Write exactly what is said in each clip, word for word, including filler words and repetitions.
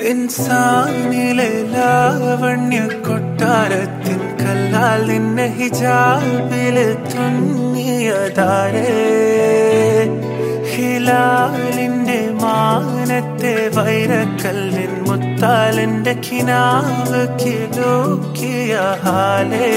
ഇൻസാനിലെ ലാവണ്യ കൊട്ടാരത്തിൻ കല്ലാൽ നിന്നെ ഹിജാബില് തുന്നിയതാരേ ഹിലാലിന്റെ മാനത്തെ വൈരക്കല്ലിൻ മുത്താലിന്റെ കിനാവ് കിലോക്കിയ ഹാലേ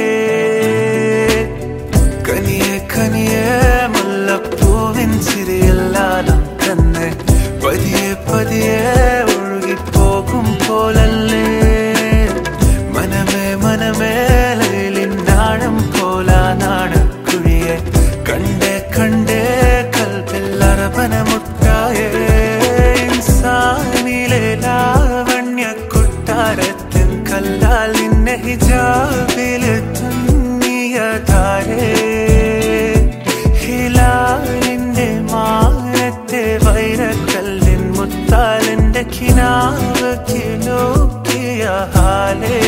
കനിയെ കനിയെ മുല്ലപ്പൂവിൻ ചിരിയെല്ലാം തന്നെ പതിയെ പതിയെ ഒഴുകിപ്പോകും പോലല്ലേ മനമേ മനമേ ലൈലിനാഴം പോലാ നാടക്കുഴിയെ കണ്ടേ കണ്ടേ കൽബിൽ അറബനമുട്ടായേ ഇൻസാനിലെ ലാവണ്യ കൊട്ടാരത്തിൻ കല്ലാൽ നിന്നെ ഹിജാബില് തുന്നിയതാരേ ഹിലാലിന്റെ മാനത്തെ വൈരക്കല്ലിൻ മുത്താലിന്റെ കിനാവ് കിലോക്കിയ ഹാലേ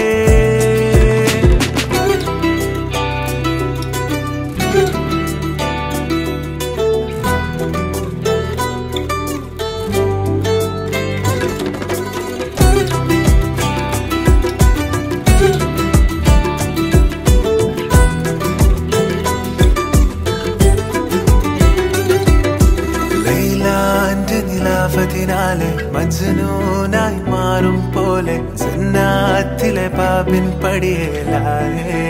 നിലാവതിനാലെ മജ്നൂനായി മാറും പോലെ സന്നാത്തിലെ ബാബിൻ പടിയേലായേ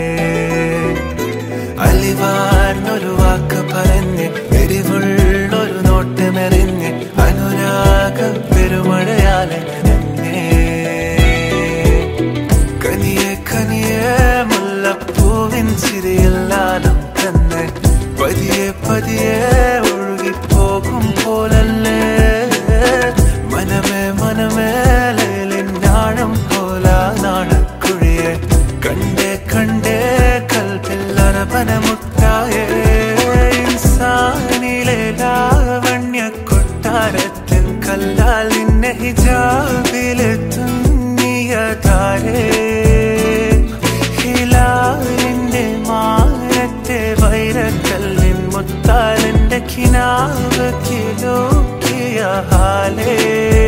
അലിവാർന്നൊരു വാക്ക് പറഞ്ഞ് എരിവുള്ളൊരു നോട്ടമെറിഞ്ഞ് അനുരാഗ പെരുമഴയാലെ നനഞ്ഞേ കനിയെ കനിയെ മുല്ലപ്പൂവിൻ ചിരിയെല്ലാം തന്നെ പതിയെ പതിയെ ഒഴുകിപ്പോകും പോലല്ലേ മനമേ മനമേ ലൈലിനാഴം പോലാ നാടക്കുഴിയെ കണ്ടേ കണ്ടേ കൽബിൽ അറബനമുട്ടായേ ഇൻസാനിലെ ലാവണ്യ കൊട്ടാരത്തിൻ കല്ലാൽ നിന്നെ ഹിജാബില് തുന്നിയതാരേ ഹിലാലിന്റെ മാനത്തെ വൈരക്കല്ലിൻ മുത്താലിന്റെ കിനാവ് കിലോക്കിയ ഹാലേ